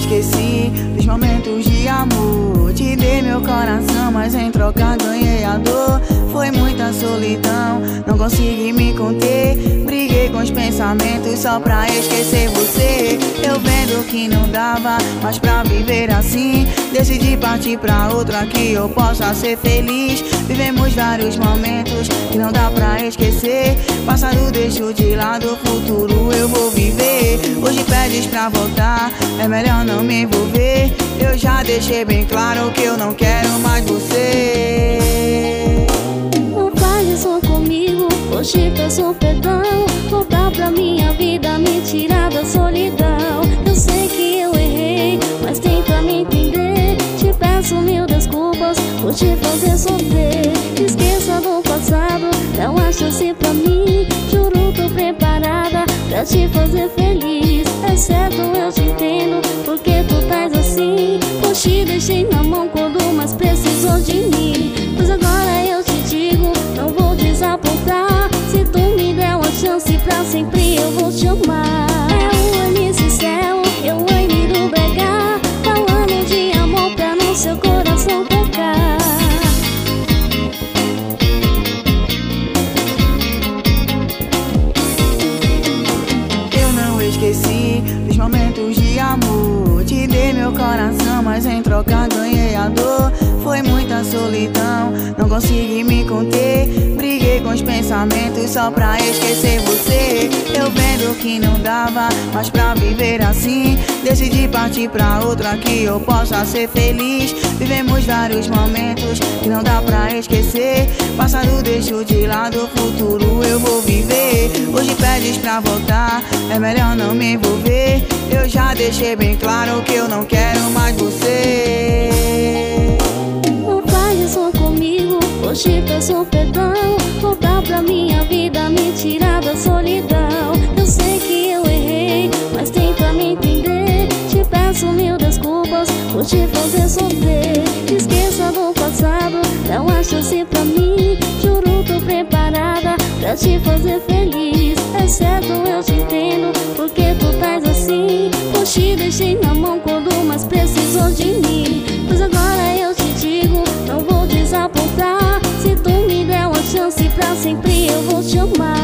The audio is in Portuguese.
esqueci dos momentos de amor. Te dei meu coração, mas em troca ganhei a dor. Foi muita solidão, não consegui me conter. Briguei com os pensamentos só pra esquecer você. Eu vendo que não dava mais pra viver assim, decidi partir pra outra que eu possa ser feliz. Vivemos vários momentos que não dá pra esquecer. Passado deixo de lado, futuro eu vou viver. Hoje pedes pra voltar, é melhor não me envolver. Eu já deixei bem claro que eu não quero mais você. Não faz isso comigo, hoje peço perdão. Voltar pra minha vida, me tirar da solidão. Eu sei que eu errei, mas tenta me entender. Te peço mil desculpas por te fazer sofrer. Esqueça do passado, dá uma chance pra mim. Juro, tô preparada pra te fazer feliz. É certo, eu te entendo, porque tu tais assim. Eu te deixei na mão quando mais precisou de mim. Pois agora eu te digo, não vou desapontar. Se tu me der uma chance, pra sempre eu vou te amar. É o MC Celo, eu amo do BH, falando de amor pra no seu coração tocar. Eu não esqueci dos momentos de amor. Te dei meu coração, mas em troca ganhei a dor. Foi muita solidão, não consegui me conter. Briguei com os pensamentos só pra esquecer você. Eu vendo que não dava mais pra viver assim, decidi partir pra outra que eu possa ser feliz. Vivemos vários momentos que não dá pra esquecer. Passado deixo de lado, futuro eu vou viver. Hoje pedes pra voltar, é melhor não me envolver. Eu já deixei bem claro que eu não quero mais você. Não faz isso comigo, hoje peço perdão. Voltar pra minha vida, me tirar da solidão. Eu sei que eu errei, mas tenta me entender. Te peço mil desculpas por te fazer sofrer. Esqueça do passado, dá uma chance pra mim. Juro, tô preparada pra te fazer feliz. É certo, eu te entendo, porque tu tais assim. Eu te deixei na mão quando mais precisou de mim. Pois agora eu te digo, não vou desapontar. Se tu me der uma chance, pra sempre eu vou te amar.